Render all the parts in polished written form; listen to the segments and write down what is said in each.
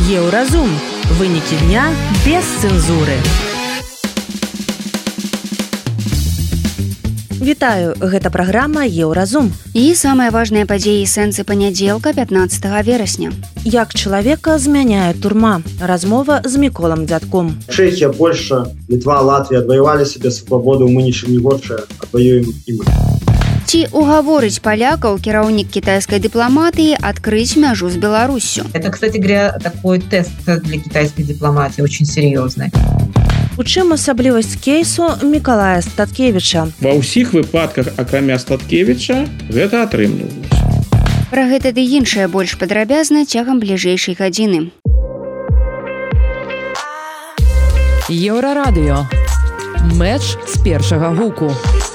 Еўразум. Вынікі дня без цэнзуры. Вітаю, гэта праграма «Еўразум». І самыя важныя падзеі і сэнсы панядзелка 15 верасня. Як чалавека змяняе турма. Размова з Міколам Дзядком. Чэхія, Польша, Літва, Латвія адваявалі сабе свабоду, мы нічым не горшыя, адваюем і мы. Ці угаворыць палякаў кіраўнік кітайскай дыпламатыі адкрыць мяжу з Беларуссю? Это, кстати говоря, такой тест для китайской дипломатии, очень серьезный. У чым асаблівасць кейсу Мікалая Статкевіча? Ва ўсіх выпадках, акрамя Статкевіча, гэта атрымлівалася. Пра гэта ды іншае больш падрабязна цягам бліжэйшай гадзіны. Еўрарадыё. Мэч з першага гуку.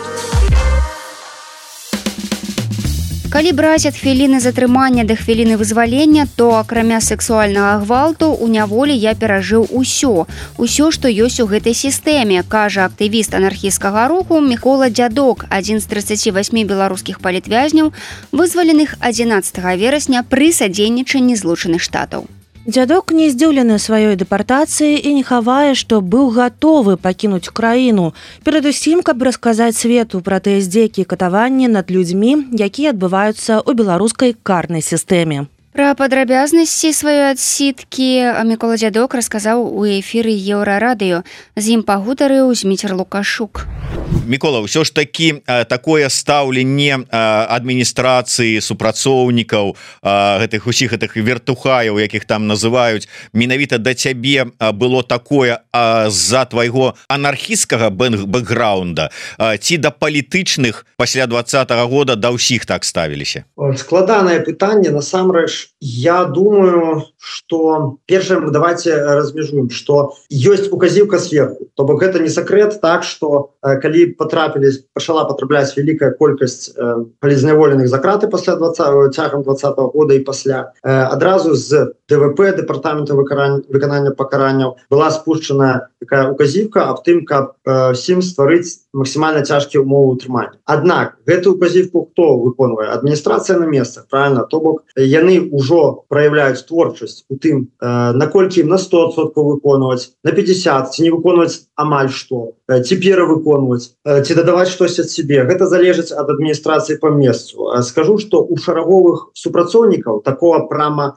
Калі браць ад хвіліны затрымання да хвіліны вызвалення, то акрамя сексуальнага гвалту у няволі я перажыў усё, што ёсць у гэтай сістэме, кажа актывіст анархісцкага руху Мікола Дзядок, адзін з 38 беларускіх палітвязняў, вызваленых 11 верасня пры садзейнічанні Злучаных Штатаў. Дзядок не здзіўлены сваёй дэпартацыі і не хавае, што быў гатовы пакінуць краіну. Перадусім, каб расказаць свету пра тыя здзекі і катаванні над людзьмі, якія адбываюцца ў беларускай карнай сістэме. Пра падрабязнасці сваёй адсідкі Мікола Дзядок расказаў у эфіры Еўрарадыё. З ім пагутарыў Зміцер Лукашук. Мікола, ўсё ж такі такое стаўленне адміністрацыі, супрацоўнікаў, гэтых усіх гэтых вертухаяў, якіх там называюць, менавіта да цябе было такое з-за твайго анархісцкага бэкграунда ці да палітычных пасля 20-го года да ўсіх так ставіліся? Складанае пытанне, насамрэч. Я думаю, что первое, давайте размежуем, что есть указівка сверху. То бок это не секрет, так что калі пачала потрапляць вялікая колькасць палізняволеных за краты пасля цягам 20-го года і пасля, адразу з ДВП, Дэпартамента выканання пакаранняў, была спушчана такая указівка аб тым, каб всім стварыць максімальна цяжкія ўмовы ўтрымання. Аднак гэтую указівку хто выконвае? Адміністрацыя на месцах, правильно? То бок яны ўжо праяўляюць творчасць у тым, наколькі ім на 100% выконваць, на 50%, ці не выконваць амаль што, ці перавыконваць, ці дадаваць штось ад сябе. Гэта залежыць ад адміністрацыі па месцу. Скажу, што у шараговых супрацоўнікаў такога прама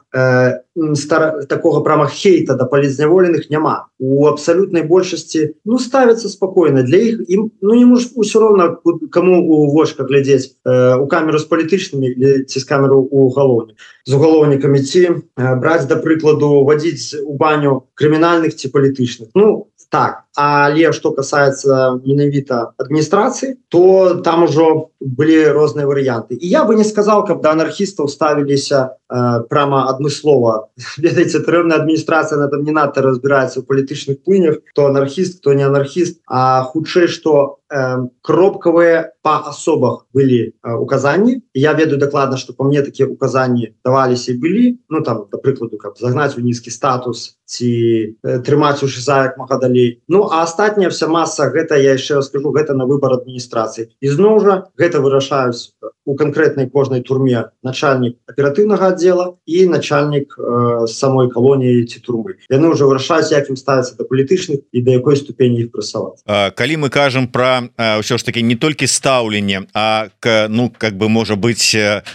хейта да палізняволеных няма. У абсалютнай большасці ставяцца спакойна. Для іх ім усё роўна каму у вочка глядзець, у камеру з палітычнымі ці з камеру у угалоўні. З угалоўнікамі ці браць, да прыкладу, вадзіць у баню крымінальных ці палітычных. Так, але што касаецца менавіта адміністрацыі, то там ужо былі розныя варыянты. І я бы не сказаў, каб да анархістаў ставіліся прама адмыслова. Ведаеце, тэрэнная адміністрацыя на там не надта разбіраецца ў палітычных плынях, хто анархіст, хто не анархіст, а хутчэй, што кропкавыя па асобах былі указанні. Я ведаю дакладна, што па мне такія указанні даваліся і былі, там, да прыкладу, каб загнаць у нізкі статус ці трымаць у ШИЗА як мага далей. А астатняя вся маса, гэта, я яшчэ раз скажу, гэта на выбар адміністрацыі. І зноў жа, гэта вырашаюць у канкрэтнай кожнай турме начальнік аператыўнага аддзела і начальнік самой калоніі ці турмы. Яны ўжо вырашаюць, як ім ставіцца да палітычных і да якой ступені іх прасаваць. Калі мы кажам пра ўсё ж такі не толькі стаўленне, а можа быць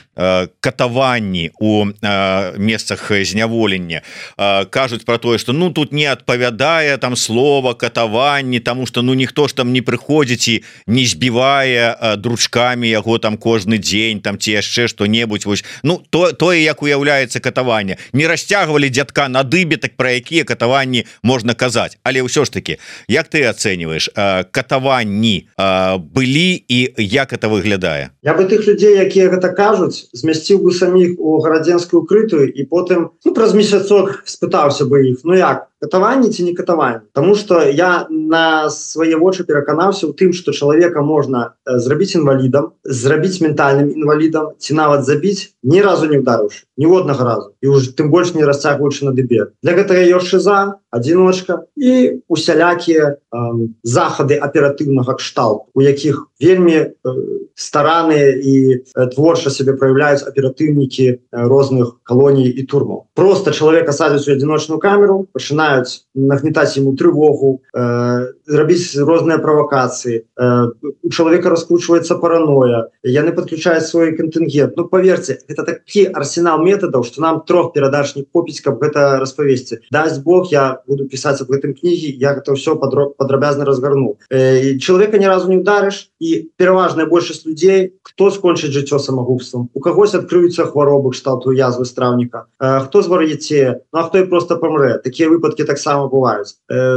катаванні у месцах зняволення, кажуць пра тое, што тут не адпавядае там слова катаванні, таму што ніхто ж там не прыходзіць і не збівае дручкамі яго там кожны дзень там ці яшчэ што-небудзь. Тое, як уяўляецца катаванне. Не расцягвалі дзядка на дыбе, так пра якія катаванні можна казаць. Але ўсё ж такі, як ты ацэньваеш, катаванні былі і як это выглядае? Я бы тых людзей, якія гэта кажуць, змясціў бы саміх у гарадзенскую укрытую і потым праз месяцок спытаўся бы іх, як, катаванні ці не катаванні? Таму што я на свае вочы пераканаўся ў тым, што чалавека можна зрабіць інвалідам, зрабіць ментальным інвалідам, ці нават забіць, ні разу не ўдарыўшы, ніводнага разу, і ўжо тым больш не расцягваючы на дыбе. Для гэтага ёсць ШИЗА, адзіночка і усялякія захады аператыўнага кшталту, у якіх вельмі стараныя і творча себе проявляюць аператыўнікі розных калоній і турмаў. Просто чалавека садзяць у адзіночную камеру, пачынаюць нагнетаць ему трывогу, рабіць розныя правакацыі, у чалавека раскручваецца параноя, яны подключаюць свой кантынгент. Ну, поверьте, это такі арсенал методаў, што нам 3 перадач не хопіць, каб гэта распавесці. Дасць Бог, я буду пісаць об гэтым кнігі, я гэта ўсё падрабязна разгарну. Чалавека ні разу не ударыш, і пераважная большасць людзей, хто скончыць жыццё самагубствам, у кагось адкрыюцца хваробы кшталту язвы страўніка, хто звар'яцее, ну а хто і просто памрэ. Такія выпадкі таксама бываюць.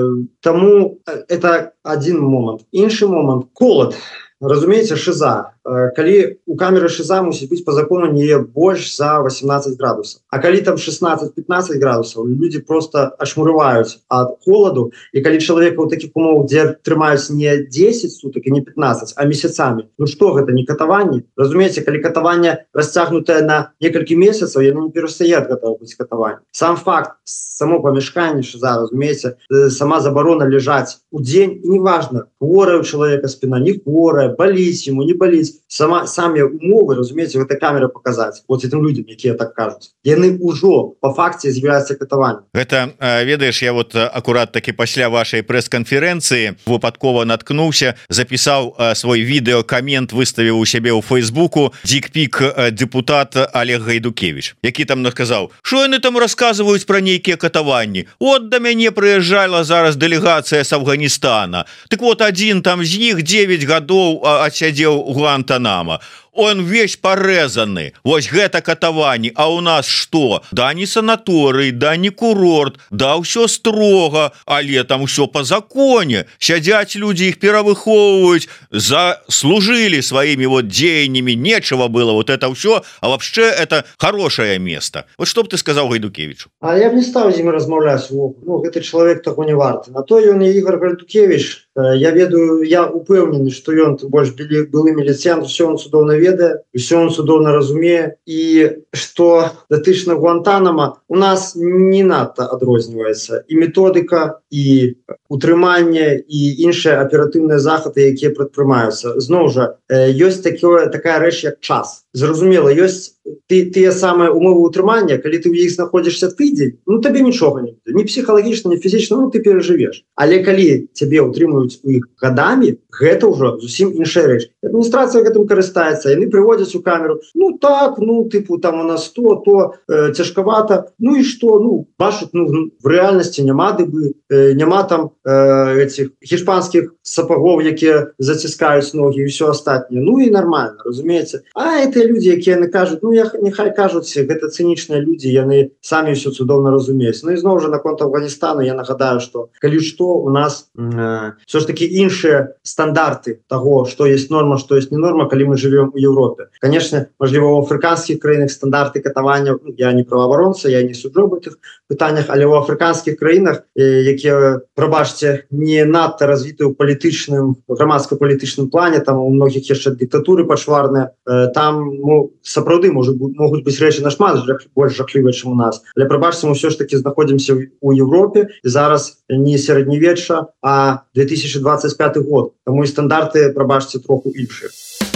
Таму это один момант. Іншы момант — холод. Разумееце, шиза. Калі у камеры шиза мусіць быць по закону не больш за 18 градусаў. А калі там 16-15 градусаў, людзі просто ашмурываюць ад холаду. І калі чалавека ў такіх умовах, дзе трымаюць не 10 сутак і не 15, а месяцамі, ну што гэта, не катаванне? Разумееце, калі катаванне расцягнутае на некалькі месяцаў, яно не перастае ад гэтага быць катаванне. Сам факт, само памяшканне шиза, разумееце, сама забарона ляжаць у дзень, і неважна, хворая у чалавека спіна, не хворая, баліць ему, не баліць. Самі умовы, разумееце, гэта камера паказаць. Вот этим людям, якія так кажуць. Яны ўжо по факце з'яўляюцца катаваннем. Гэта, ведаеш, я вот акурат таки пасля вашай прэс-канферэнцыі выпадкова наткнуўся, запісаў свой відэокамент, выставіў у сябе ў Фейсбуку дикпік депутат Олег Гайдукевич, які там сказаў, што яны там расказваюць пра нейкія катаванні. От да мяне прыязджала зараз дэлегацыя з Афганістана. Так вот, адзін там з іх 9 гадоў адсядзеў у Гуантанамо. Он весь порезаны. Вось гэта катаванні. А у нас что? Да не санаторый, да не курорт, да ўсё строга, але там ўсё по законе. Сядзяць людзі, іх перавыхоўваюць, заслужили своими вот дзеяннями, нечего было вот это ўсё, а вообще это хорошее место. Вот что б ты сказал Гайдукевичу? А я б не стаў з ім размаўляць. Ну, гэты чалавек таго не варты. На то ён і Ігор Гайдукевич. Я ведаю, я упэўнены, што ён больш былы міліцыянт, усё он цудоўна ведае, усё он цудоўна разумее, і што датычна Гуантанамо у нас не надта адрозніваецца і методыка, і утрыманне, і іншыя аператыўныя захады, якія прадпрымаюцца. Зноў жа, ёсць такая рэч, як час. Зразумела, ёсць тыя самыя умовы утрымання, калі ты ў іх знаходзішся тыдзень, ну табе нічога не будзе, ні псіхалагічна, ні фізічна, ну ты перажывеш. Але калі цябе ўтрымаюць у іх гадамі, гэта ўжо зусім іншая рэч. Адміністрацыя гэтым карыстаецца, яны прыводзяць у камеру, ну так, ну тыпу там у нас то цяжкавата, ну і што, ну бачаць, ну в рэальнасці няма дыбы, няма там этих гішпанскіх сапагоў, якія заціскаюць ногі і ўсё астатняе, ну і нормально, разумееце. А гэтыя людзі, якія яны кажуць, ну няхай кажуць, гэта цынічныя людзі, яны самі ўсё цудоўна разумеюць. Ну і зноў жа наконт Афганістану я нагадаю, што калі што, у нас все ж таки іншыя стандарты таго, што есть норма, што есть не норма, калі мы живем у Европе. Конечно, мажліва, у афрыканскіх краінах стандарты катавання, я не праваабаронца, я не суджу в гэтых пытаннях, але у афрыканскіх краінах, якія, прабачце, не надта развіты ў палітычным, грамадска-палітычным плане, там у многіх яшчэ дыктатуры пачварныя, там сапраўды могуць быць рэчы нашмат больш жахлівыя, чым у нас. Але прабачце, мы ўсё ж таки знаходзімся ў Европе, і зараз не сярэднявечча, а 2025 год. Таму і стандарты, прабачце, троху іншыя.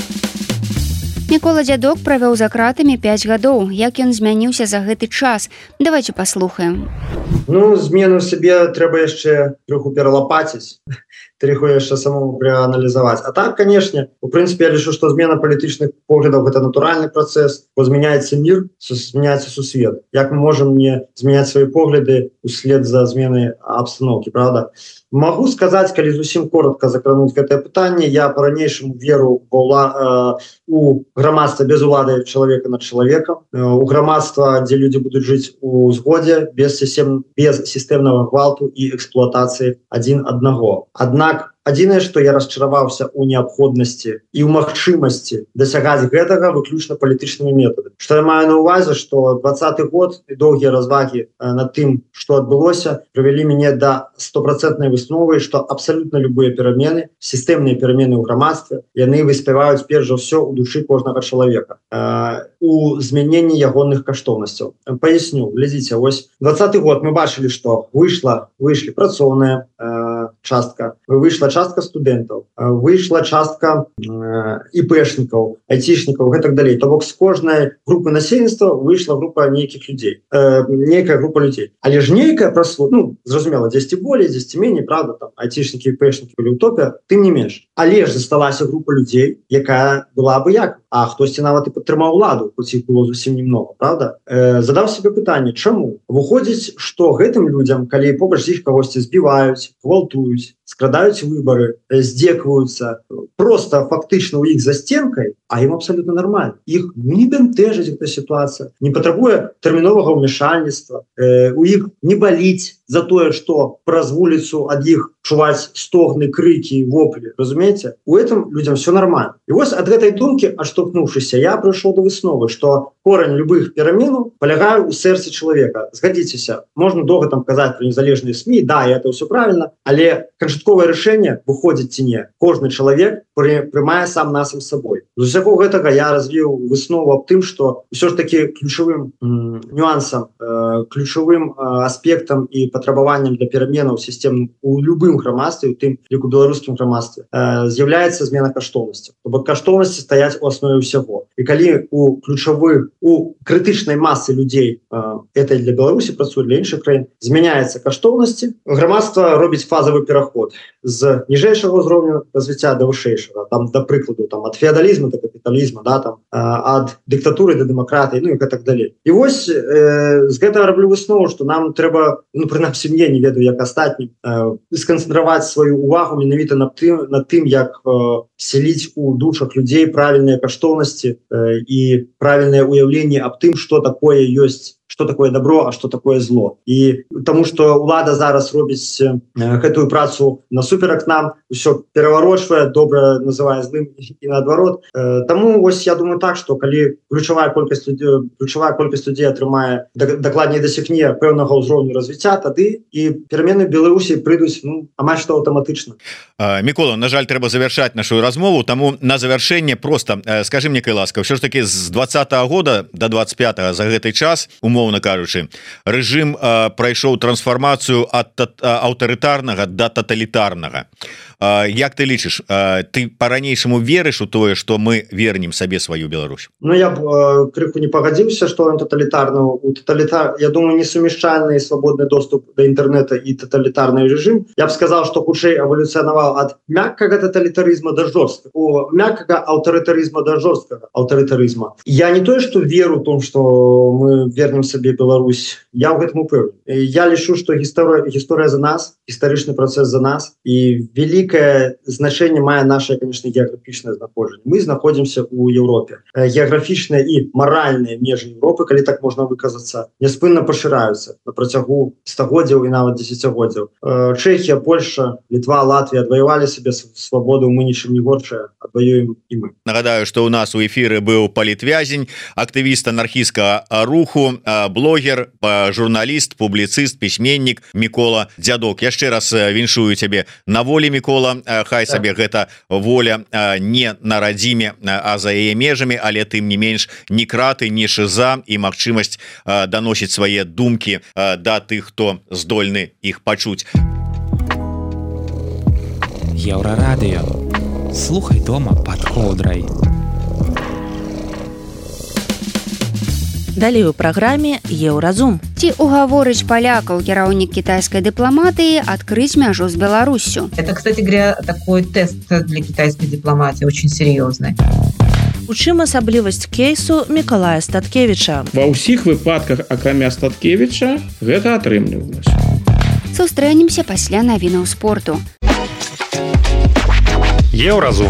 Мікола Дзядок правёў за кратамі 5 гадоў. Як ён змяніўся за гэты час? Давайте паслухаем. Ну, змену сябе трэба яшчэ троху пералапаціць, троху яшчэ самому прааналізаваць. А так, канешне, у прынцыпе, я лічу, што змена палітычных поглядаў — гэта натуральны працэс, бо змяняецца мір, змяняецца сусвет. Як мы можам не змяняць свае погляды услед за зменай абстаноўкі, правда? Могу сказаць, калі зусім коротка закрануць гэтае пытанне, я па-ранейшаму веру у грамадства без улады чалавека над чалавекам, у грамадства, дзе людзі будуць жыць у згодзе, без сістэмнага гвалту і эксплуатацыі адзін аднаго. Аднак Аднак адзінае, што я расчараваўся ў неабходнасці і ў магчымасці дасягаць гэтага выключна палітычнымі метадамі. Што я маю на ўвазе, што 20-й год і доўгія развагі над тым, што адбылося, прывялі мяне да 100% высновы, што абсалютна любыя перамены, сістэмныя перамены ў грамадстве, яны выспяваюць перш за ўсё ў душы кожнага чалавека, у змяненні ягоных каштоўнасцяў. Паясню, глядзіце, вось 20-й год мы бачылі, што выйшлі працоўная частка, выйшла частка студэнтаў, выйшла частка іпэшнікаў, айцішнікаў і так далей. То бок з кожнай групы насельніцтва выйшла група нейкіх людзей, нейкая група людзей. Але ж нейкая праслуга, ну, зразумела, дзесьці болей, дзесьці меней, правда, там айцішнікі, іпэшнікі былі утопія, тым не менш. Але ж засталася група людзей, якая была абыякова, а хтосьці нават і падтрымаў уладу, хоць іх было зусім немного, правда? Задаў себе пытанне, чаму? Выходзіць, што гэтым людзям, калі побач з іх кагосьці збіваюць, гвалтуюць, скрадаюць выбары, здзекваюцца, просто фактычна ў іх за сценкай, а ім абсалютна нармальна. Іх не бянтэжыць эта сітуацыя, не патрабуе тэрміновага ўмешальніцтва, у іх не баліць за тое, што праз вуліцу ад іх чуваць стогны, крыкі, воплі, разумееце? У этом людзям все нормально. І вось ад гэтай думкі, адштовхнуўшыся, я прыйшоў да высновы, што корань любых пераменаў палягае ў сэрцы чалавека. Згадзіцеся, можна доўга там казаць пра незалежныя СМІ, да, это ўсё правильно, але канчатковае рашэнне, выходзіць ці не, кожны чалавек прымае сам нас з сабой. З усяго гэтага я развіў выснову аб тым, што ўсё ж такі ключавым нюансам, ключавым аспектам і патрабаваннем для пераменаў сістэмным у любым грамадстве, у тым ліку беларускім грамадстве, з'яўляецца змена каштоўнасцяў. То бок каштоўнасці стаяць у аснове ўсяго. І калі у ключавых, у крытычнай масы людзей, это для Беларусі працуе, для іншых краін, змяняецца каштоўнасці, грамадства робіць фазавы пераход з ніжэйшага ўзроўню развіцця да вышэйшага, там, да прыкладу, там, ад феадалізму да капіталізму, да, там, ад дыктатуры да дэмакратыі, ну і так далей. І вось з гэтага раблю выснову, што нам трэба, ну, прынамсі мне, не ведаю, як астатнім, сканцэнтраваць сваю увагу менавіта над тым, як селіць у душах людзей правільныя каштоўнасці і правільнае ўяўленне аб тым, што такое ёсць, что такое добро, а что такое зло. И тому, что улада зараз робіць гэтую працу насуперак нам, все пераварочвае, добра называе злым і наадварот. Таму вось я думаю так, что калі ключавая колькасць людзей атрымае, дакладней дасягне пэўнага ўзроўню развіцця, тады і перамены Беларусі прыйдуць, ну, амаль што аўтаматычна. Мікола, на жаль, трэба завяршаць нашу размову, таму на завяршэнне просто скажы мне, кай ласка, ўсё ж таки з 20-го года до 25-го за гэты час, умоўна кажучы, рэжым прайшоў трансфармацыю ад аўтарытарнага да таталітарнага. Як ты лічыш, ты по-ранейшаму верыш у тое, што мы вернем сабе сваю Беларусь? Ну, я б крыху не пагадзіўся, што ён таталітарны. Я думаю, несумяшчальны свабодны доступ да інтэрнета і таталітарны рэжым. Я б сказаў, што хутчэй эвалюцыянаваў ад мяккага таталітарызма да жорсткага, мяккага аўтарытарызма да жорсткага аўтарытарызма. Я не тое, што веру ў том, што мы вернем сабе Беларусь. Я ў гэтым упэўнены. Я лічу, што гісторыя за нас, гістарычны працэс за нас, і вялікае значэнне мае наше, конечно, геаграфічнае знаходжанне. Мы знаходзімся ў Еўропе. Геаграфічныя і маральныя межы Еўропы, калі так можна выказацца, няспынна пашыраюцца на працягу стагоддзяў і нават дзесяцігоддзяў. Чэхія, Польша, Літва, Латвія адваявалі сабе свабоду, мы нічым не горшае, адваюем і мы. Нагадаю, што ў нас у эфіры быў палітвязень, актывіст анархісцкага руху, блогер, журналіст, публіцыст, пісьменнік Мікола Дзядок. Яшчэ раз віншую цябе на волі, Мікола, хай сабе гэта воля не на радзіме, а за яе межамі, але тым не менш ні краты, ні шыза і магчымасць даносіць свае думкі да тых, хто здольны іх пачуць. Еўрарадыё. Слухай дома пад коўдрай. Далей у праграме Еўразум. Ці угаворыць палякаў кіраўнік кітайскай дыпламатыі адкрыць мяжу з Беларуссю? Это, кстати говоря, такой тест для китайской дипломатии очень серьезный. У чым асаблівасць кейсу Мікалая Статкевіча? Ва ўсіх выпадках, акрамя Статкевіча, гэта атрымлівалася. Сустрэнемся пасля навінаў спорту. Еўразум.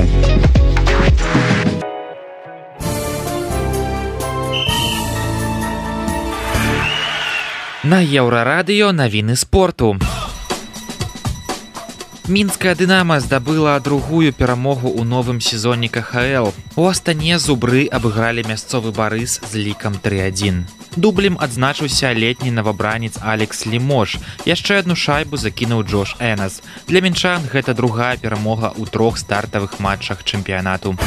На Еўрарадыё навіны спорту. Мінская «Дынамо» здабыла другую перамогу ў новым сезоне КХЛ. У Астане зубры абыгралі мясцовы «Барыс» з лікам 3-1. Дублем адзначыўся летні новабранец Алекс Лімош. Яшчэ адну шайбу закінуў Джош Энас. Для мінчан гэта другая перамога ў 3 стартавых матчах чэмпіянату.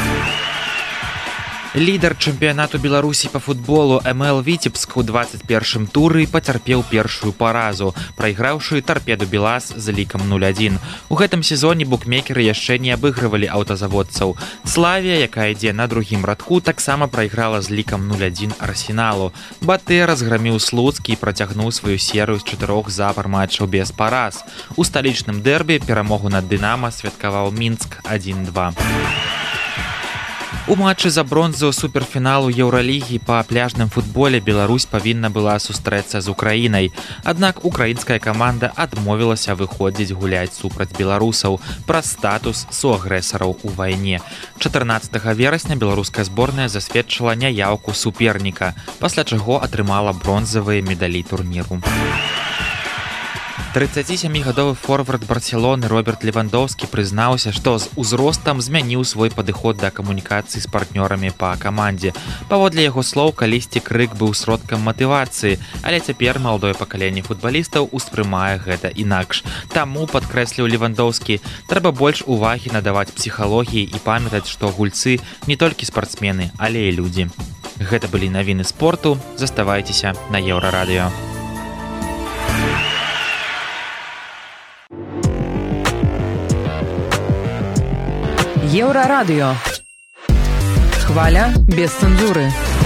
Лідар чэмпіянату Беларусі па футболу МЛ Віцебск у 21-м туры пацярпеў першую паразу, прайграўшы «Тарпеду Белас» з лікам 0-1. У гэтым сезоне букмекеры яшчэ не абыгрывалі аўтазаводцаў. «Славія», якая ідзе на другім радку, таксама прайграла з лікам 0-1 «Арсеналу». «БТ» разграміў Слуцк і працягнуў сваю серыю з 4 запар матчаў без параз. У сталічным дэрбі перамогу над «Дынамо» святкаваў Мінск 1-2. У матчы за бронзу суперфіналу Еўралігі па пляжным футболе Беларусь павінна была сустрэцца з Украінай. Аднак украінская каманда адмовілася выходзіць гуляць супраць беларусаў праз статус суагрэсараў у вайне. 14 верасня беларуская зборная засведчыла няяўку суперніка, пасля чаго атрымала бронзавыя медалі турніру. 37-гадовы форвард Барселоны Роберт Левандоўскі прызнаўся, што з узростам змяніў свой падыход да камунікацыі з партнёрамі па камандзе. Паводле яго слоў, калісьці крык быў сродкам матывацыі, але цяпер маладое пакаленне футбалістаў успрымае гэта інакш. Таму, падкрэсліў Левандоўскі, трэба больш увагі надаваць псіхалогіі і памятаць, што гульцы не толькі спартсмены, але і людзі. Гэта былі навіны спорту. Заставайцеся на Еўрарадыё. Еўрарадыё. Хваля без цэнзуры.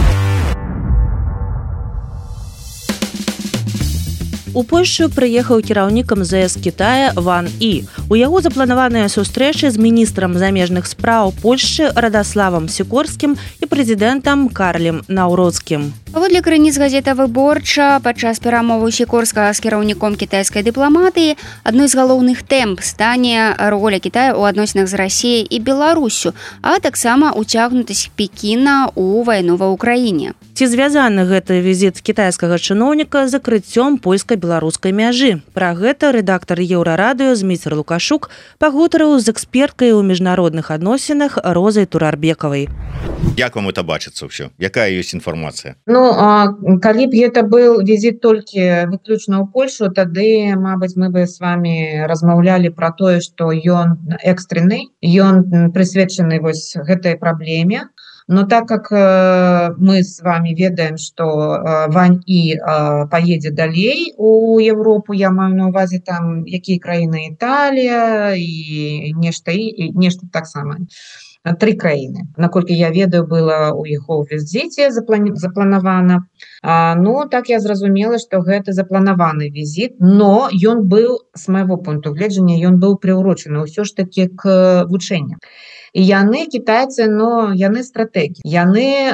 У Польшчу прыехаў кіраўнік МЗС Китая Ван І. У яго запланаваныя сустрэчы з міністрам замежных спраў Польшчы Радаславам Сікорскім і прэзідэнтам Карлем Наўроцкім. Паводле крыніц газета «Выборча», падчас перамовы Сікорскага з кіраўніком кітайскай дыпламатыі адной з галоўных тэм стане роля Китая ў адносінах з Расіяй і Беларуссю, а таксама ўцягнутасць Пекіна ў вайну ва ўкраіне. Ці звязаны гэты візіт кітайскага чыноўніка з закрыццём польска-беларускай мяжы? Пра гэта рэдактар Еўрарадыё Зміцер Лукашук пагутарыў з эксперткай у міжнародных адносінах Розай Турарбекавай. Як вам это бачыцца ўсё? Якая ёсць інфармацыя? Калі б гэта быў візіт толькі выключна ў Польшу, тады, мабыць, мы бы с вами размаўлялі пра тое, што ён экстранны, ён прысвечаны вось гэтай праблеме. Но так как мы с вами ведаем, что Ван І поедет далей у Европу, я маю на увазе там якія краіны, Італія і нешта так само. 3 краіны. Наколькі я ведаю, было у яго візіце запланавана. Ну, так я зразумела, што гэта запланаваны візіт, но ён быў, з майго пункту гледжання, ён быў прыўрочаны ўсё ж такі к вучэнням. І яны, кітайцы, яны стратегі. Яны,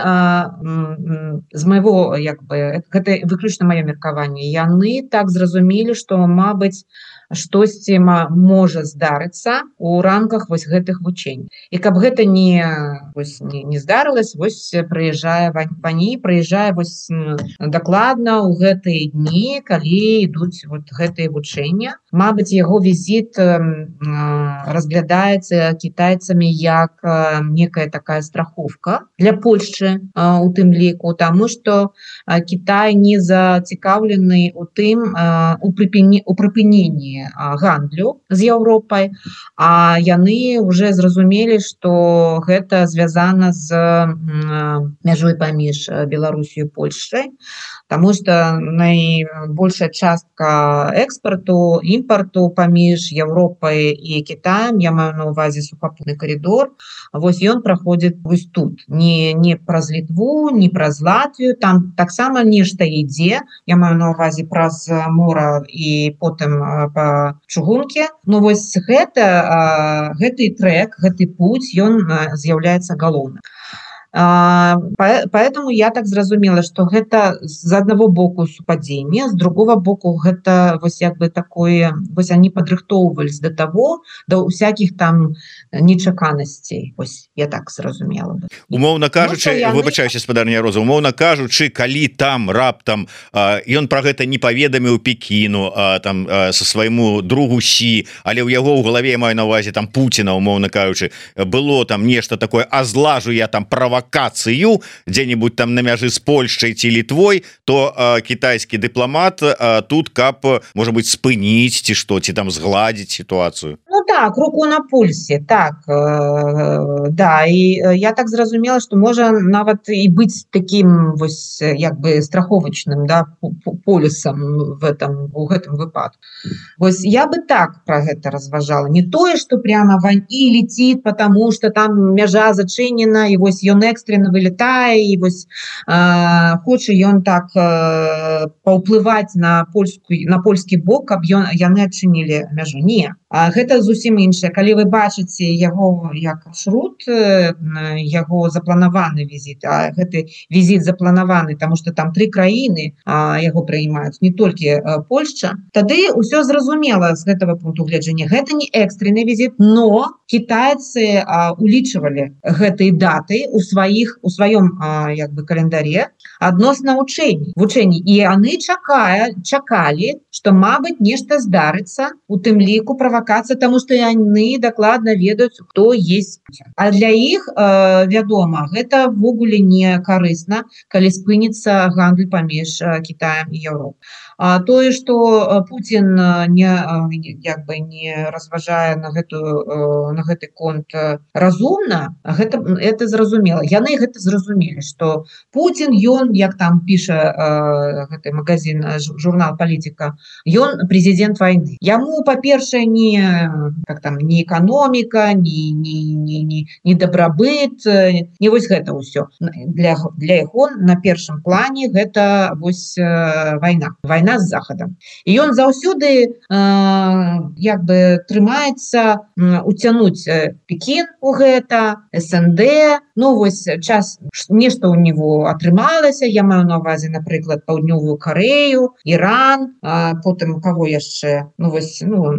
з майго, гэта выключна маё меркаванне, яны так зразумелі, што, мабыць, штосьці можа здарыцца ў рамках вось гэтых вучэнняў. І каб гэта не здарылася, вось прыязджае Ван І, прыязджае вось дакладна ў гэтыя дні, калі ідуць вот гэтыя вучэння. Мабыць, яго візіт разглядаецца кітайцамі як некая такая страховка для Польшчы у тым ліку, таму што Кітай не зацікаўлены у тым, у прыпыненні гандлю з Еўропай, а яны уже зразумелі, што гэта звязана з мяжой паміж Беларусю і Польшчай, таму што найбольшая частка экспарту, імпарту паміж Еўропай і Кітаем, я маю на увазе сухапутны коридор, вось ён праходзіць вось тут, не праз Літву, не праз Латвію, там таксама нешта ідзе, я маю на увазе праз мора і потым па чыгунке. Ну вось гэты трек, гэты путь, ён з'яўляецца галоўным. Поэтому я так зразумела, что гэта з аднаго боку супадзенне, з другого боку гэта вось як бы такое, вось они падрыхтоўвались до того, до всяких там нечаканасцей. Вось я так зразумела. Умоўна кажучы, выбачаюся, спадарня Роза, умоўна кажучы, калі там раптам ён про гэта не паведаміў Пекіну там со свайму другу Сі, але ў яго ў галаве, я маю на увазе там Пуціна, умоўна кажучы, было там нешта такое, а злажу я там правакацыю дзе-нибудь там на мяжы з Польшчай ці Літвой, то кітайскі дыпламат тут каб, можа быть, спыніць ці што, ці там згладзіць сітуацыю. Ну так, руку на пульсе, так, да, і я так зразумела, што можа нават і быць таким вось як бы страховачным, да, полюсам у гэтым выпадку. Вось я бы так про гэта разважала, не тое, што прямо войны летит, потому что там мяжа зачынена, і вось ён экстренно вылетае, і вось хоча ён так паўплываць на польскі бок, каб яны адчынілі мяжу. Не, гэта зусім іншае. Калі вы бачыце яго як маршрут, яго запланаваны візіт, а гэты візіт запланаваны, тому что там 3 краіны яго прыймаюць, не толькі Польшча, тады ўсё зразумела з гэтага пункту гледжання. Гэта не экстренны візіт, но кітайцы улічвалі гэтыя даты у сваём як бы календаре адносна вучэнні, і яны чакалі, што мабыць нешта здарыцца, у тым ліку правакацыя, тому што яны дакладна ведаюць, хто есть Путін. А для іх вядома, гэта ввогуле не карысна, калі спыніцца гандаль паміж Кітаем і Еўропай. Тое, што Путін не разважае на гэты конт разумна, гэта зразумела. Яны гэта зразумелі, што Путін, ён, як там піша гэты магазин, журнал «Палітика», ён прэзідэнт вайны. Яму, па-першае, не эканоміка, не дабрабыт, не вось гэта ўсё. Для яго на першым плане гэта вось вайна з захадам. І ён заўсёды як бы трымаецца уцянуць Пекін у гэта, СНД, ну вось час нешта ў него атрымалася, я маю на увазе, напрыклад, Паўднёвую Карею, Іран, потым каго яшчэ, ну вось,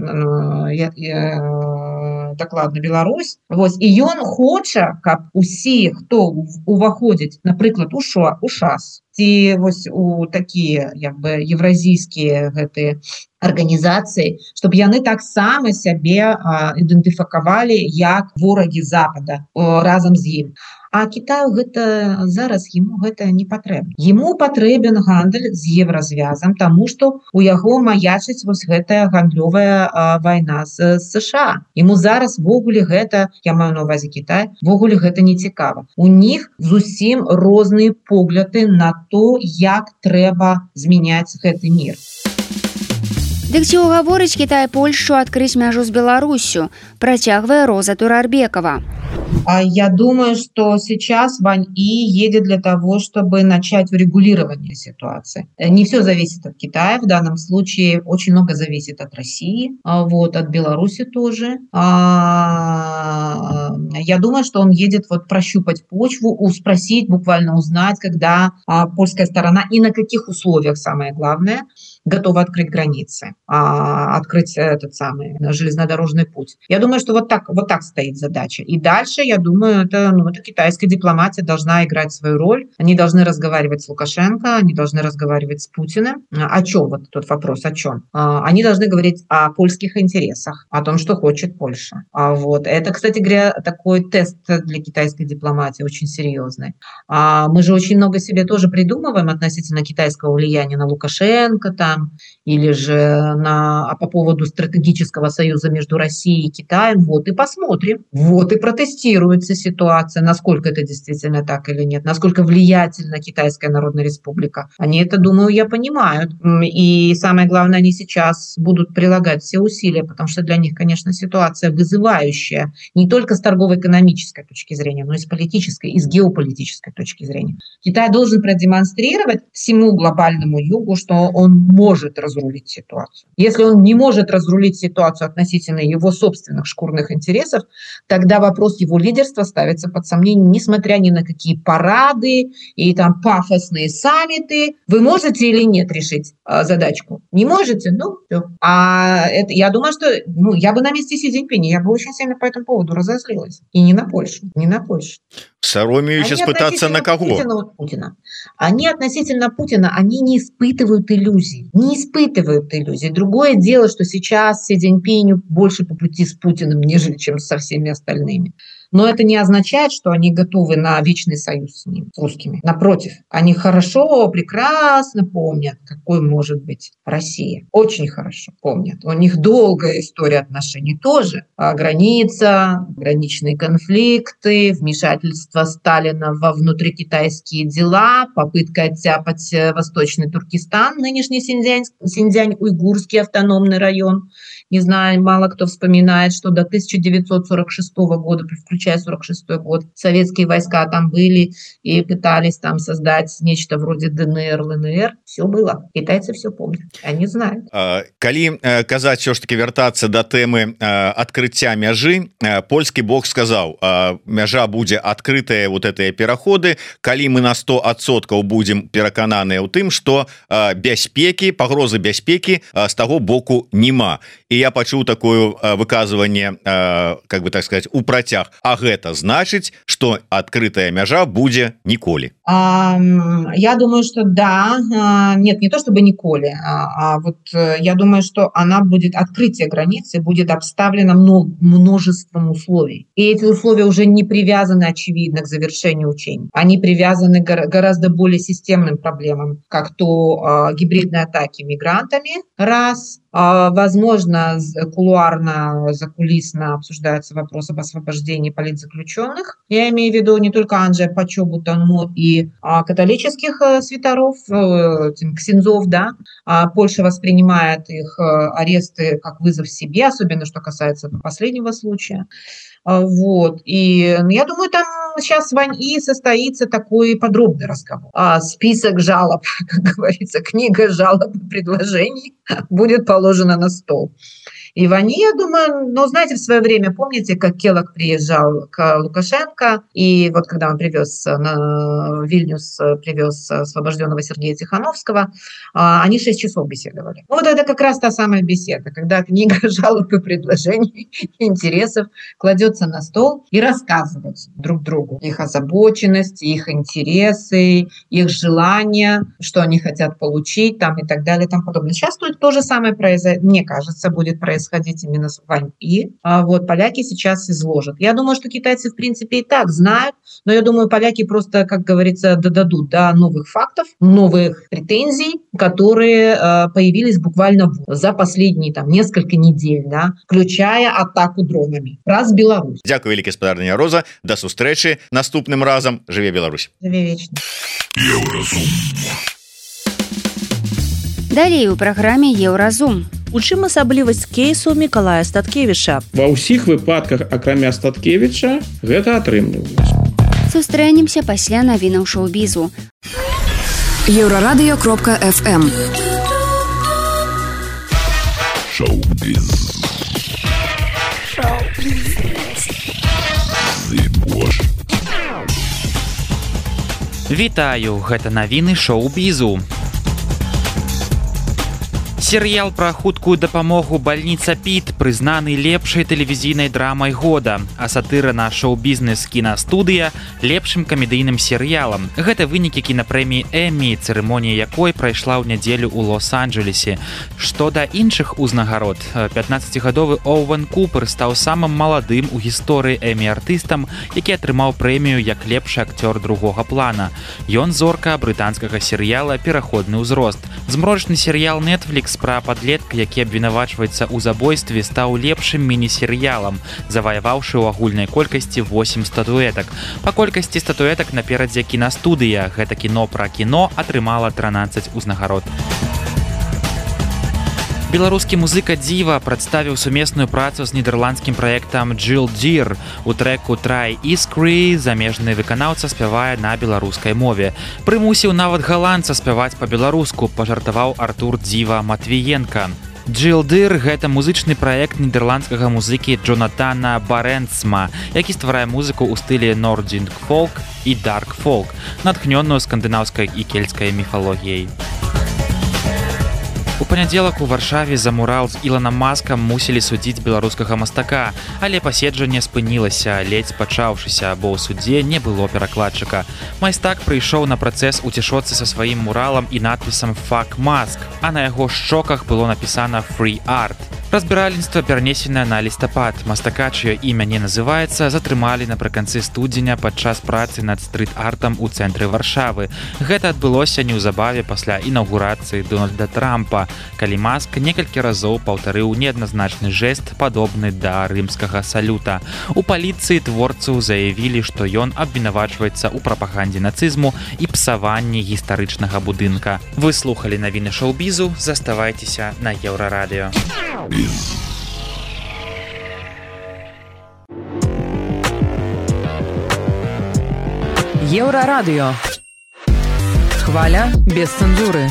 дакладна Беларусь. Вось, і ён хоча, каб усе, хто уваходзіць, напрыклад, у ШАС, ці вось у такія як бы еўразійскія гэтыя арганізацыі, чтобы яны таксама сябе ідэнтыфікавалі як ворагі Запада разам з ім. А Кітаю гэта зараз яму гэта не патрэбна. Яму патрэбен гандаль з еўразвязам, таму што у яго маячыць вось гэтая гандлёвая вайна з США. Яму зараз ввогуле гэта, я маю на увазе Кітай, ввогуле гэта не цікава. У них зусім розныя погляды на то, як трэба змяняць гэты мір. Дык ці ўгаворыць Кітай Польшчу адкрыць мяжу з Беларусю, працягвае Роза Турарбекова. Я думаю, что сейчас Вань И едет для того, чтобы начать урегулирование ситуации. Не все зависит от Китая, в данном случае очень много зависит от России, вот, от Беларуси тоже. Я думаю, что он едет вот прощупать почву, спросить, буквально узнать, когда польская сторона и на каких условиях, самое главное, готова открыть границы, открыть этот самый железнодорожный путь. Я думаю, что вот так стоит задача. И дальше, я думаю, это китайская дипломатия должна играть свою роль. Они должны разговаривать с Лукашенко, они должны разговаривать с Путиным. О чем вот тот вопрос, о чем? Они должны говорить о польских интересах, о том, что хочет Польша. Вот. Это, кстати говоря, такой тест для китайской дипломатии очень серьезный. Мы же очень много себе тоже придумываем относительно китайского влияния на Лукашенко там, или же по поводу стратегического союза между Россией и Китаем. Вот и посмотрим, вот и протестируется ситуация, насколько это действительно так или нет, насколько влиятельна Китайская Народная Республика. Они это, думаю, понимают. И самое главное, они сейчас будут прилагать все усилия, потому что для них, конечно, ситуация вызывающая не только с торгово-экономической точки зрения, но и с политической, и с геополитической точки зрения. Китай должен продемонстрировать всему глобальному югу, что он может разрулить ситуацию. Если он не может разрулить ситуацию относительно его собственных шкурных интересов, тогда вопрос его лидерства ставится под сомнение, несмотря ни на какие парады и там пафосные саммиты. Вы можете или нет решить задачку? Не можете? Ну, все. А это, я думаю, что я бы на месте Си Цзиньпиня, я бы очень сильно по этому поводу разозлилась. И не на Польшу, не на Польшу. Саромеючи спытаться на кого? Путина. Они относительно Путина, они не испытывают иллюзий. Не испытывают иллюзий. Другое дело, что сейчас Си Цзиньпиню больше по пути с Путиным, нежели чем со всеми остальными. Но это не означает, что они готовы на вечный союз с ними, с русскими. Напротив, они хорошо, прекрасно помнят, какой может быть Россия. Очень хорошо помнят. У них долгая история отношений тоже. Граница, граничные конфликты, вмешательство Сталина во внутрикитайские дела, попытка оттяпать Восточный Туркестан, нынешний Синьцзянь-Уйгурский автономный район. Не знаю, мало кто вспоминает, что до 1946 года, включая 1946 год, советские войска там были и пытались там создать нечто вроде ДНР, ЛНР. Все было. Китайцы все помнят. Они знают. Калі казаць все ж таки вяртацца до тэмы адкрыцця мяжы, польскі бок сказаў, мяжа будзе адкрытая, вот этыя пераходы, калі мы на 100% будзем перакананыя ў тым, што бяспекі, пагрозы бяспекі з таго боку няма. І я пачуў такое выказыванне, как бы так сказать, у працяг. А гэта значыць, што адкрытая мяжа будзе ніколі. Я думаю, что да. Нет, не то чтобы ніколі, а вот я думаю, что она будет, открытие границы будет обставлено множеством условий. И эти условия уже не привязаны, очевидно, к завершению учений. Они привязаны к гораздо более системным проблемам, как то гибридные атаки мигрантами, раз. Возможно, кулуарно, закулисно обсуждается вопрос об освобождении политзаключенных. Я имею в виду не только Анджея Почобута, но и католических святоров, ксензов, да. Польша воспринимает их аресты как вызов себе, особенно что касается последнего случая. Вот. И я думаю, там сейчас в Аньи состоится такой подробный разговор. Список жалоб, как говорится, книга жалоб и предложений будет положена на стол. И в Аньи, я думаю, знаете, в свое время, помните, как Келлог приезжал к Лукашенко, и вот когда он привез в Вильнюс, привез освобожденного Сергея Тихановского, они 6 часов беседовали. Вот это как раз та самая беседа, когда книга жалоб и предложений, интересов кладется на стол и рассказывают друг другу их озабоченность, их интересы, их желания, что они хотят получить там, и так далее и тому подобное. Сейчас тут то же самое, мне кажется, будет происходить именно в Аньи. Вот поляки сейчас изложат. Я думаю, что китайцы в принципе и так знают, но я думаю, поляки просто, как говорится, додадут до новых фактов, новых претензий, которые появились буквально за последние там несколько недель, да, включая атаку дронами. Раз Беларусь. Дякую, великая спадарня Роза. До сустрэчы наступным разам. Жыве Беларусь. Жыве вечна. Далей у праграме Еўразум. У чым асаблівасць кейсу Мікалая Статкевіча? Ва ўсіх выпадках, акрамя Статкевіча, гэта атрымлівалася. Сустрэнемся пасля навінаў шоу-бізу. Еўрарадыё.фм Шоу-біз. Вітаю, гэта навіны шоу-бізу. Серыял пра хуткую дапамогу «Бальніца Піт» прызнаны лепшай тэлевізійнай драмай года, а сатыра на шоу-бізнес «Кінастудыя» лепшым камедыйным серыялам. Гэта вынікі кінапрэміі «Эммі», цырымонія якой прайшла ў нядзелю ў Лос-Анджэлесе. Што да іншых узнагарод, 15-гадовы Оуэн Купер стаў самым маладым у гісторыі «Эммі» артыстам, які атрымаў прэмію як лепшы акцёр другога плана. Ён зорка брытанскага серыяла «Пераходны ўзрост». Змрочны серыял Netflix пра падлетка, які абвінавачваецца ў забойстве, стаў лепшым міні-серыялам, заваяваўшы ў агульнай колькасці 8 статуэтак. Па колькасці статуэтак наперадзе «Кінастудыя». Гэта кіно пра кіно атрымала 13 узнагарод. Беларускі музыка Дзіва прадставіў сумесную працу з нідэрландскім праектам Jill Deer. У трэку «Try Iskry» замежны выканаўца спявае на беларускай мове. Прымусіў нават галандца спяваць па-беларуску, пажартаваў Артур Дзіва Матвіенка. Джилдыр — гэта музычны праект нідерландскага музыкі Джонатана Барэнцма, які стварае музыку ў стылі Nordic folk і Dark folk, натхнённую скандынаўскай і кельцкай міфалогіяй. У панядзелак у Варшаве за мурал з Іланам Маскам мусілі судзіць беларускага мастака, але паседжанне спынілася, ледзь пачаўшыся, бо ў судзе не было перакладчыка. Майстак прыйшоў на працэс уцішоцца са сваім муралам і надпісам «Fuck Mask», а на яго шчоках было напісана «Free Art». Разбіральніцтва перанесенае на лістапад. Мастака, чыё імя не называецца, затрымалі напрыканцы студзеня падчас працы над стрыт-артам у цэнтры Варшавы. Гэта адбылося неўзабаве пасля інаўгурацыі Дональда Трампа, калі Маск некалькі разоў паўтарыў неадназначны жэст, падобны да рымскага салюта. У паліцыі творцу заявілі, што ён абвінавачваецца ў прапагандзе нацызму і псаванні гістарычнага будынка. Вы слухалі навіны шоу-бізу, заставайцеся на Еўрарадыё. Еўрарадыё. Хваля без цэнзуры.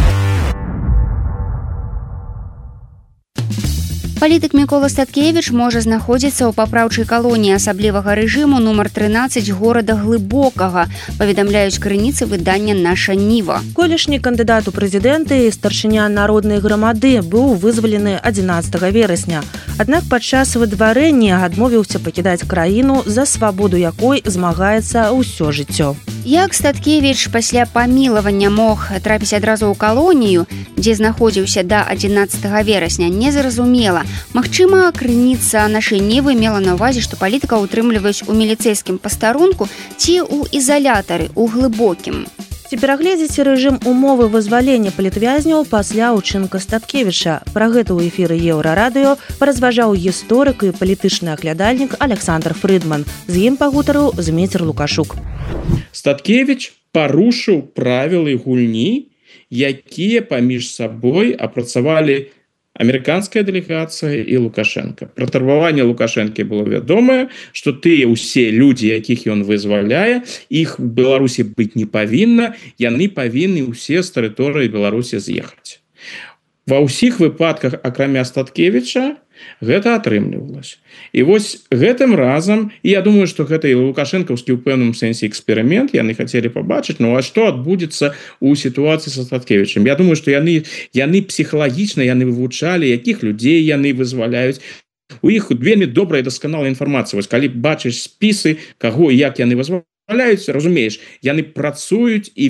Палітык Мікола Статкевіч можа знаходзіцца ў папраўчай калоніі асаблівага рэжыму нумар 13 горада Глыбокага, паведамляюць крыніцы выдання «Наша Ніва». Колішні кандыдат у прэзідэнты і старшыня народнай грамады быў вызвалены 11 верасня. Аднак падчас выдварэння адмовіўся пакідаць краіну, за свабоду якой змагаецца ўсё жыццё. Як Статкевіч пасля памілавання мог трапіць адразу ў калонію, дзе знаходзіўся да 11 верасня, незразумела. Магчыма, крыніца «Нашай Нівы» мела на ўвазе, што палітыка ўтрымліваюць у міліцэйскім пастарунку ці ў ізалятары ў Глыбокім. Ці перагледзіце рэжым умовы вызвалення палітвязняў пасля ўчынка Статкевіча. Пра гэта ў эфіры Еўрарадыё паразважаў гісторык і палітычны аглядальнік Александр Фрыдман. З ім пагутарыў Зміцер Лукашук. Статкевіч парушыў правілы гульні, якія паміж сабой апрацавалі амерыканская дэлегацыя і Лукашенко. Пра таргаванне Лукашэнкі было вядомае, што тыя ўсе людзі, якіх ён вызваляе, іх у Беларусі быць не павінна, яны павінны ўсе з тэрыторыі Беларусі з'ехаць. Ва ўсіх выпадках, акрамя Статкевіча, гэта атрымлівалася. І вось гэтым разам, і я думаю, што гэта і лукашэнкаўскі ў пэўным сэнсе эксперымент, яны хацелі пабачыць, ну а што адбудзецца ў сітуацыі са Статкевічам. Я думаю, што яны псіхалагічна, яны вывучалі, якіх людзей яны вызваляюць. У іх вельмі добрая і дасканалая інфармацыя. Вось калі бачыш спісы, каго і як яны вызваляюць, разумееш, яны працуюць і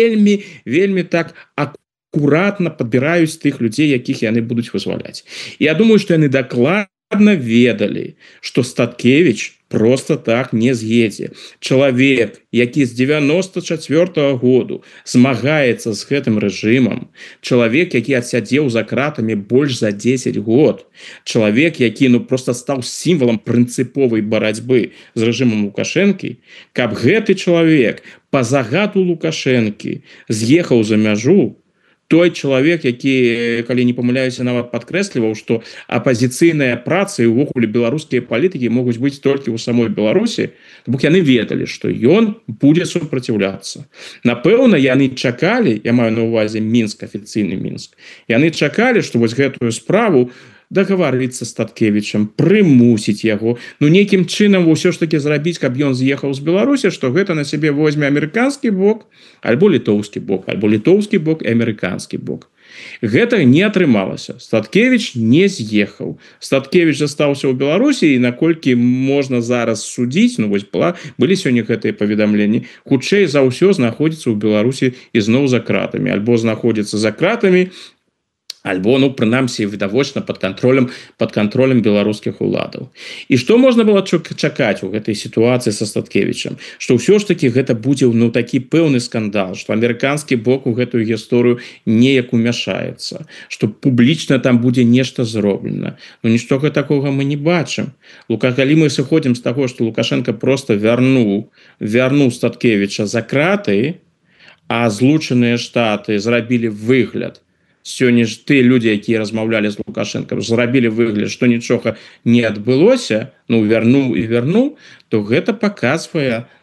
вельмі так акуратна падбіраюць тых людзей, якіх яны будуць вызваляць. Я думаю, што яны дакладна ведалі, што Статкевіч просто так не з'едзе. Чалавек, які з 94-го году змагаецца з гэтым рэжымам, чалавек, які адсядзеў за кратамі больш за 10 год, чалавек, які просто стаў сімвалам прынцыповай барацьбы з рэжымам Лукашэнкі, каб гэты чалавек па загаду Лукашэнкі з'ехаў за мяжу, той чалавек, які, калі не памыляюся, нават падкрэсліваў, што апазіцыйныя працы і ўвогуле беларускія палітыкі могуць быць толькі ў самой Беларусі, бок яны ведалі, што ён будзе супраціўляцца. Напэўна, яны чакалі, я маю на ўвазе Мінск, афіцыйны Мінск, яны чакалі, што вось гэтую справу дагаварыцца з Статкевічам, прымусіць яго, нейкім чынам ўсё ж такі зрабіць, каб ён з'ехаў з Беларусі, што гэта на сябе возьме амерыканскі бок, альбо літоўскі бок, альбо літоўскі бок і амерыканскі бок. Гэта не атрымалася. Статкевіч не з'ехаў. Статкевіч застаўся ў Беларусі, і наколькі можна зараз судзіць, былі сёння гэтыя паведамленні, хутчэй за ўсё знаходзіцца ў Беларусі ізноў за кратамі, альбо знаходзіцца за кратамі, альбо, прынамсі, відавочна пад кантролем беларускіх уладаў. І што можна было чакаць у гэтай сітуацыі са Статкевічам? Што ўсё ж такі гэта будзе такі пэўны скандал, што амерыканскі бок у гэтую гісторыю неяк умяшаецца, што публічна там будзе нешта зроблена. Нічога такога мы не бачым. Калі мы сыходзім з таго, што Лукашенко просто вярнуў Статкевіча за краты, а Злучаныя Штаты зрабілі выгляд, сёння ж ты людзі, якія размаўлялі з Лукашэнкам, зрабілі выгляд, што нічога не адбылося, вярнуў, то гэта паказвае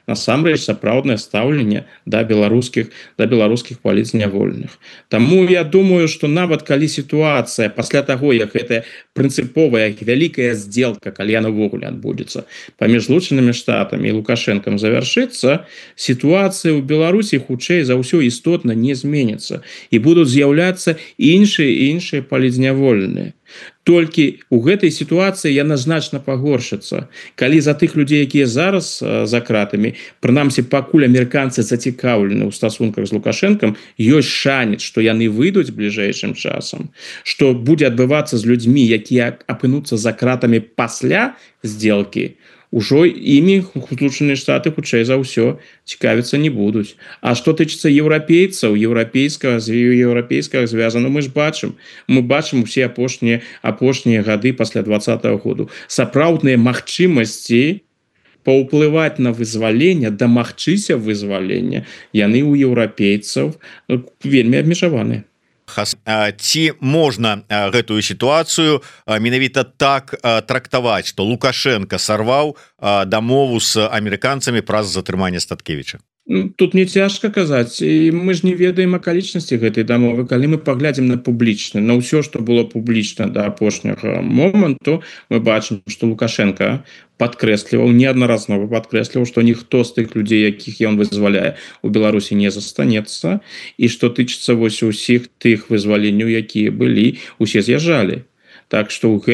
насамрэч сапраўднае стаўленне да беларускіх палітзняволеных. Таму я думаю, што нават калі сітуацыя пасля таго, як гэтая прынцыповая вялікая сделка, калі яна ўвогуле адбудзецца паміж Злучанымі Штатамі і Лукашэнкам завяршыцца, сітуацыя ў Беларусі хутчэй за ўсё істотна не зменіцца і будуць з'яўляцца іншыя палітзняволеныя. Толькі ў гэтай сітуацыі яна значна пагоршыцца. Калі за тых людзей, якія зараз за кратамі, прынамсі пакуль амерыканцы зацікаўлены ў стасунках з Лукашэнкам, ёсць шанец, што яны выйдуць бліжэйшым часам, што будзе адбывацца з людзьмі, якія апынуцца за кратамі пасля сделкі, ужо імі Злучаныя Штаты хутчэй за ўсё цікавіцца не будуць. А што тычыцца еўрапейцаў, еўрапейскага звязану, мы бачым усе апошнія гады пасля 20-го году. Сапраўдныя магчымасці паўплываць на вызваленне, дамагчыся вызвалення, яны ў еўрапейцаў вельмі абмежаваныя. Ці можна гэтую сітуацыю менавіта так трактаваць, што Лукашенко сарваў дамову з амерыканцамі праз затрыманне Статкевіча? Тут не цяжка казаць, і мы ж не ведаем акалічнасці гэтай дамовы. Калі мы паглядзім на публічна, на ўсё, што было публічна да апошняга моманту, мы бачым, што Лукашенко падкрэсліваў, неаднаразнова падкрэсліваў, што ніхто з тых людзей, якіх ён вызваляе, у Беларусі не застанецца, і што тычыцца вось усіх тых вызваленняў, якія былі, усе з'язджалі. Так што ў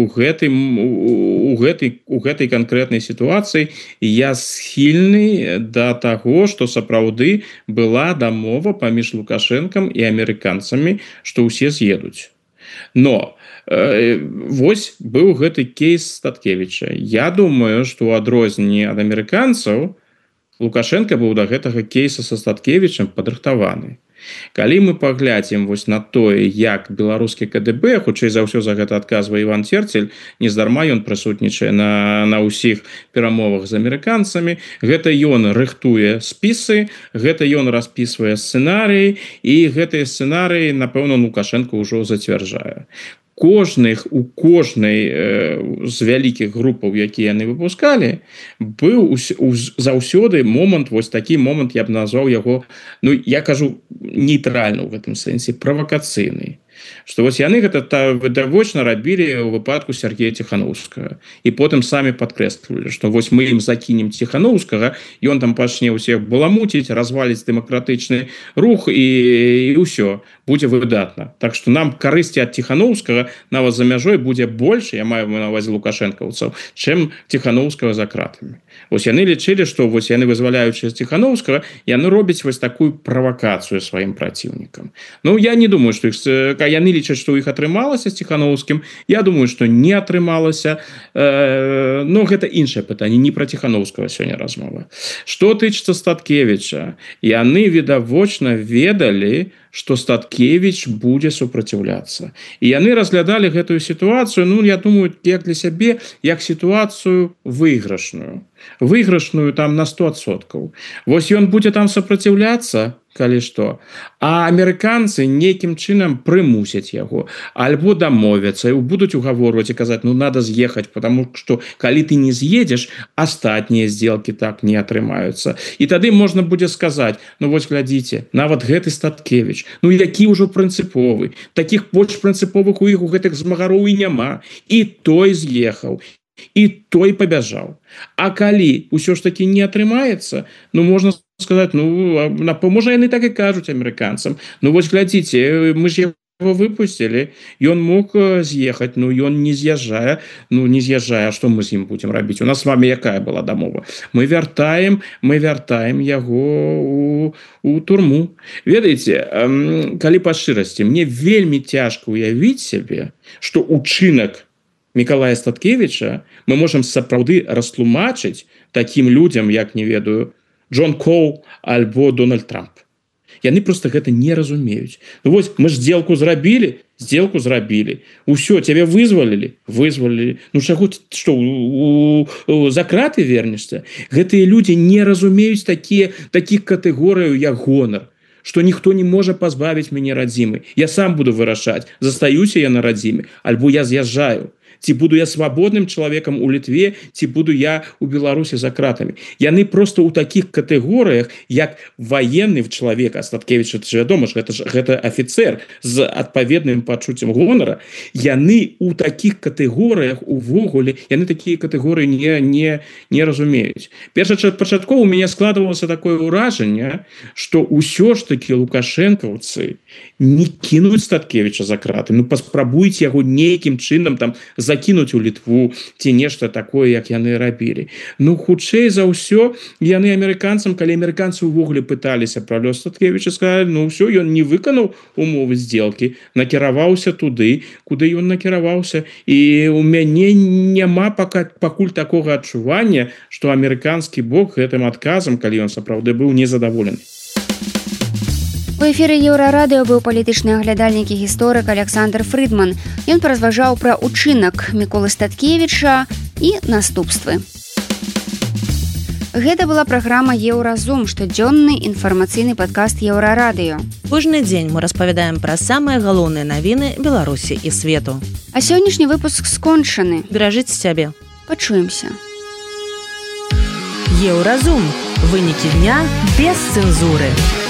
гэтай канкрэтнай сітуацыі я схільны да таго, што сапраўды была дамова паміж Лукашэнкам і амерыканцамі, што ўсе з'едуць. Но вось быў гэты кейс Статкевіча. Я думаю, што ў адрозненні ад амерыканцаў Лукашенко быў да гэтага кейса са Статкевічам падрыхтаваны. Калі мы паглядзім вось на тое, як беларускі КДБ, хутчэй за ўсё за гэта адказвае Іван Церцель, нездарма ён прысутнічае на ўсіх перамовах з амерыканцамі, гэта ён рыхтуе спісы, гэта ён распісвае сцэнарыі, і гэтыя сцэнарыі, напэўна, Лукашенко ўжо зацвярджае. У кожнай з вялікіх групаў, якія яны выпускалі, быў заўсёды момант, вось такі момант, я б назваў яго, я кажу нейтральна ў гэтым сэнсе, правакацыйны. Што вось яны гэта відавочна рабілі ў выпадку Сергея Ціханаўскага. І потым самі падкрэслівалі, што вось мы ім закінем Ціханаўскага, ён там пачне ўсіх баламуціць, разваліць дэмакратычны рух і ўсё, будзе выдатна. Так што нам карысці ад Ціханаўскага нават за мяжой будзе больш, я маю на ўвазе лукашэнкаўцаў, чым Ціханаўскага за кратамі. Вось яны лічылі, што вось яны вызваляючы Ціханаўскага, яны робяць вось такую правакацыю сваім праціўнікам. Я не думаю, што яны лічаць, што ў іх атрымалася з Ціханаўскім. Я думаю, што не атрымалася. Гэта іншае пытанне, не пра Ціханаўскага сёння размова. Што тычыцца Статкевіча, яны відавочна ведалі, што Статкевіч будзе супраціўляцца. І яны разглядалі гэтую сітуацыю, я думаю, як для сябе, як сітуацыю выйграшную. Выйграшную там на 100%. Вось ён будзе там супраціўляцца, калі што, а амерыканцы нейкім чынам прымусяць яго, альбо дамовяцца, будуць угаворваць і казаць, надо з'ехаць, потому што калі ты не з'едзеш, астатнія сделкі так не атрымаюцца. І тады можна будзе сказаць, вось глядзіце, нават гэты Статкевіч, які ўжо прынцыповы, такіх больш прынцыповых у іх у гэтых змагароў і няма, і той з'ехаў, і той пабяжаў. А калі ўсё ж такі не атрымаецца, можна сказаць, можа яны так і кажуць амерыканцам, вось глядзіце, мы ж яго выпусцілі, ён мог з'ехаць, ён не з'язджае, а што мы з ім будзем рабіць? У нас з вами якая была дамова? Мы вяртаем яго у турму. Ведаеце, калі па шчырасці, мне вельмі цяжка ўявіць сябе, што ўчынак Мікалая Статкевіча мы можам сапраўды растлумачыць такім людзям, як, не ведаю, Джон Коул альбо Дональд Трамп. Яны просто гэта не разумеюць. Вось мы ж сделку зрабілі. Усё, цябе вызвалілі. Чаго, што, за краты вернешся? Гэтыя людзі не разумеюць такіх катэгорыяў, як гонар. Што ніхто не можа пазбавіць мяне радзімы. Я сам буду вырашаць, застаюся я на радзіме, альбо я з'язджаю. ці буду я свабодным чалавекам у Літве, ці буду я у Беларусі за кратамі. Яны просто ў такіх катэгорыях, як ваенны чалавек, Статкевіч, вядома ж, гэта афіцер з адпаведным пачуццем гонара, яны ў такіх катэгорыях увогуле, яны такія катэгорыі не разумеюць. Першапачаткова у мяне складвалася такое ўражанне, што ўсё ж такі лукашэнкаўцы не кінуць Статкевіча за краты, паспрабуюць яго нейкім чынам там закінуць у Літву ці нешта такое, як яны рабілі. Хутчэй за ўсё, яны амерыканцам, калі амерыканцы ўвогуле пыталіся пра лёс Статкевіча, сказалі, ўсё, ён не выканаў умовы здзелкі, накіраваўся туды, куды ён накіраваўся, і у мяне няма пакуль такога адчування, што амерыканскі бок гэтым адказам, калі ён сапраўды быў незадаволены. У эфіры Еўрарадыё быў палітычны аглядальнік і гісторык Александр Фрыдман. Ён паразважаў пра ўчынак Міколы Статкевіча і наступствы. Гэта была праграма «Еўразум», штодзённы інфармацыйны падкаст Еўрарадыё. Кожны дзень мы распавядаем пра самыя галоўныя навіны Беларусі і свету. А сённяшні выпуск скончаны. Беражыце сябе. Пачуемся. Еўразум. Вынікі дня без цэнзуры.